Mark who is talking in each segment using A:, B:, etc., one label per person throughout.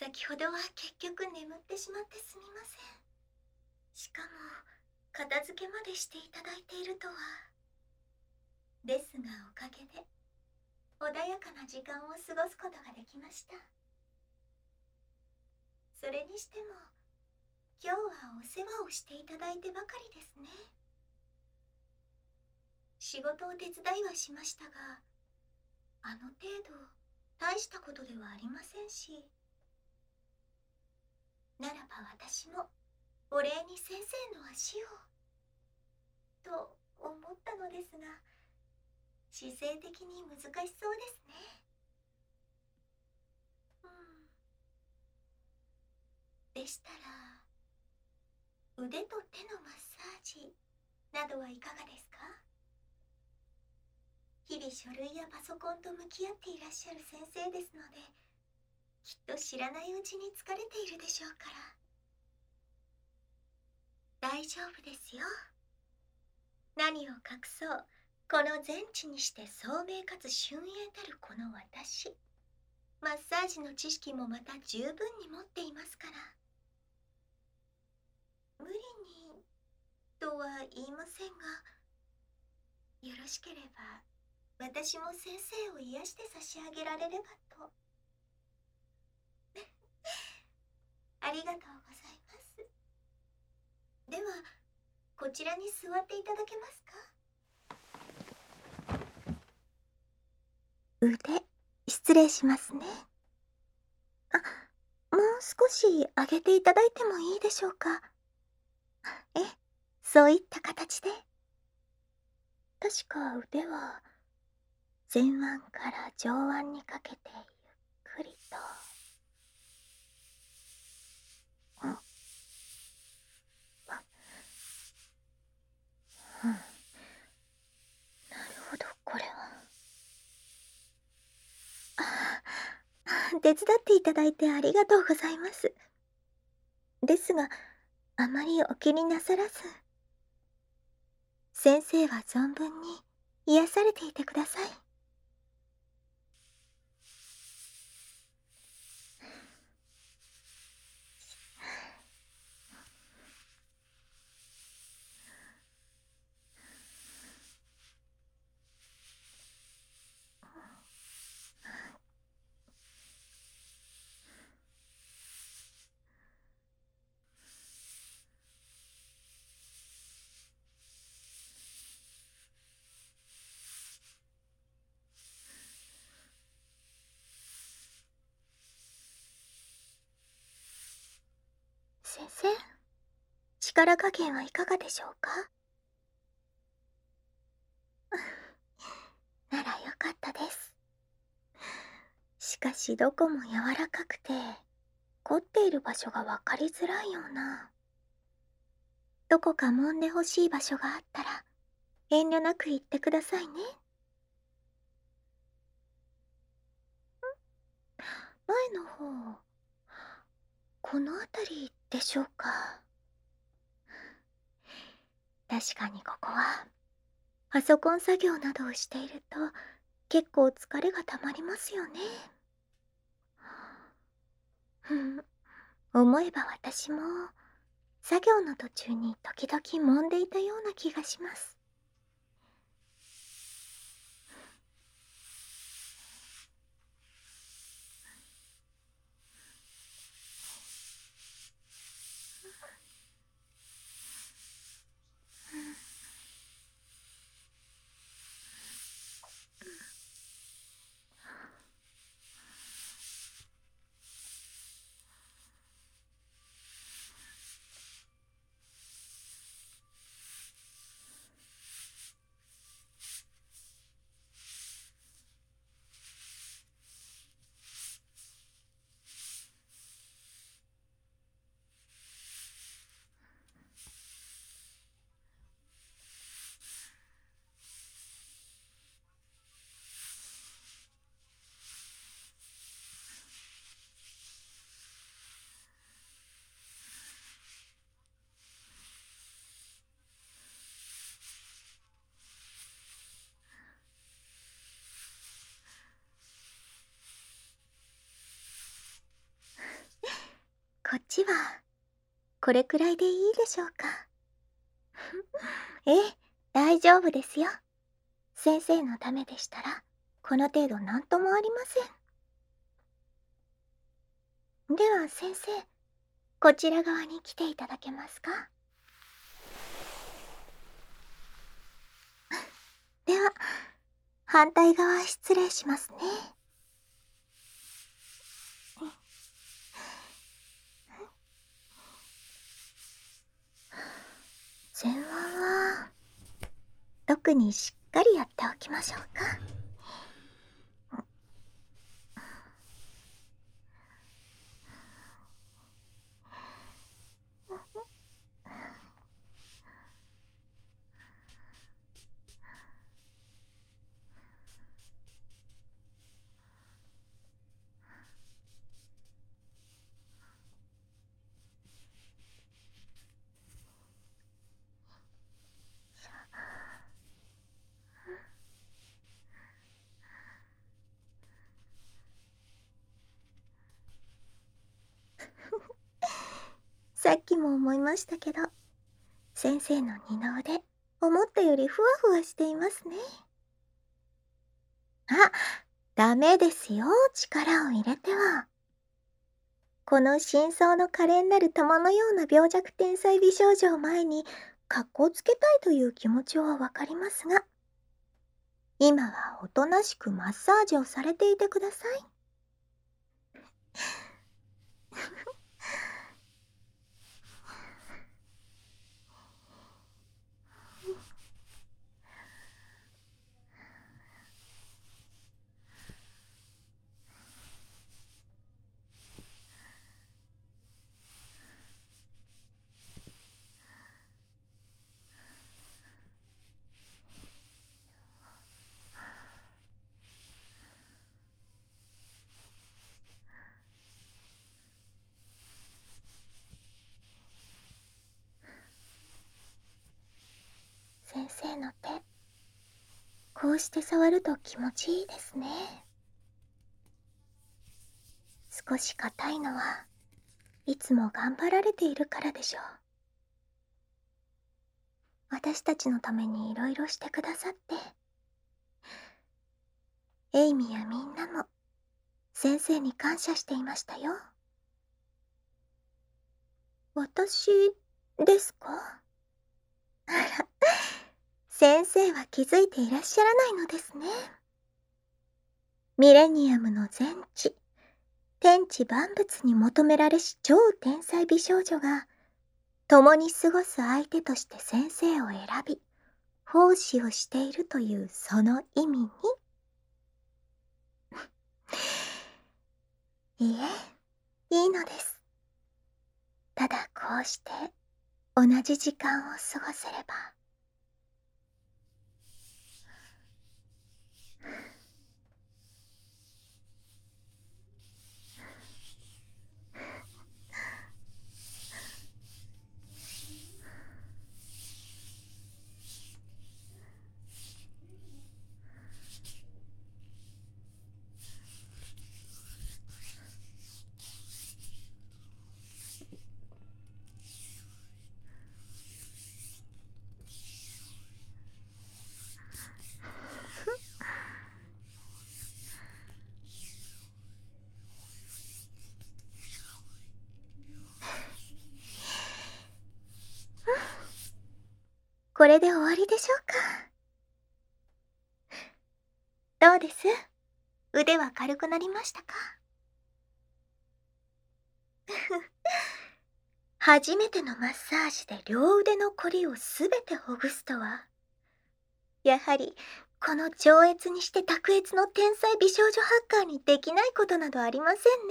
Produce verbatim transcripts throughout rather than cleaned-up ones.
A: 先ほどは結局眠ってしまってすみません。しかも片付けまでしていただいているとは。ですがおかげで穏やかな時間を過ごすことができました。それにしても今日はお世話をしていただいてばかりですね。仕事を手伝いはしましたが、あの程度大したことではありませんし、ならば私もお礼に先生の足をと思ったのですが、姿勢的に難しそうですね。うん。でしたら腕と手のマッサージなどはいかがですか？日々書類やパソコンと向き合っていらっしゃる先生ですので、きっと知らないうちに疲れているでしょうから。大丈夫ですよ。何を隠そう、この全知にして聡明かつ俊英たるこの私、マッサージの知識もまた十分に持っていますから。無理にとは言いませんが、よろしければ私も先生を癒して差し上げられればと。ありがとうございます。ではこちらに座っていただけますか？腕、失礼しますね。あ、もう少し上げていただいてもいいでしょうか？え、そういった形で。確か腕は前腕から上腕にかけてゆっくりと。うん、あ、うん、なるほど、これは。ああ、手伝っていただいてありがとうございます。ですが、あまりお気になさらず、先生は存分に癒されていてください。先生、力加減はいかがでしょうか？ならよかったです。しかしどこも柔らかくて凝っている場所が分かりづらいような。どこか揉んでほしい場所があったら遠慮なく言ってくださいね。前の方、この辺りでしょうか？確かにここはパソコン作業などをしていると結構疲れがたまりますよね。ふん、思えば私も作業の途中に時々揉んでいたような気がします。 っちは、これくらいでいいでしょうか。ええ、大丈夫ですよ。先生のためでしたら、この程度なんともありません。では先生、こちら側に来ていただけますか。では、反対側失礼しますね。前腕は、特にしっかりやっておきましょうか。さっきも思いましたけど、先生の二の腕、思ったよりふわふわしていますね。あ、ダメですよ、力を入れては。この深層の華麗なる玉のような病弱天才美少女を前に、格好つけたいという気持ちはわかりますが、今はおとなしくマッサージをされていてください。先生の手、こうして触ると気持ちいいですね。少し硬いのはいつも頑張られているからでしょう。私たちのためにいろいろしてくださって、エイミやみんなも先生に感謝していましたよ。私ですか？あら、先生は気づいていらっしゃらないのですね。ミレニアムの全知、天地万物に求められし超天才美少女が、共に過ごす相手として先生を選び、奉仕をしているというその意味に。いえ、いいのです。ただこうして同じ時間を過ごせれば。これで終わりでしょうか。どうです？腕は軽くなりましたか？初めてのマッサージで両腕のこりをすべてほぐすとは、やはりこの超越にして卓越の天才美少女ハッカーにできないことなどありませんね。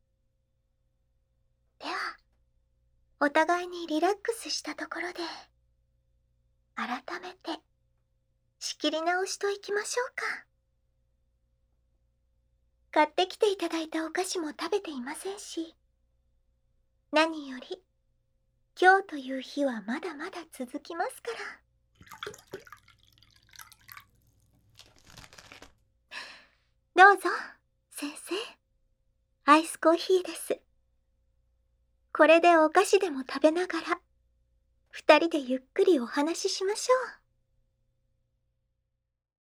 A: では、お互いにリラックスしたところで、改めて仕切り直しといきましょうか。買ってきていただいたお菓子も食べていませんし、何より今日という日はまだまだ続きますから。どうぞ、先生。アイスコーヒーです。 これでお菓子でも食べながら、二人でゆっくりお話ししましょう。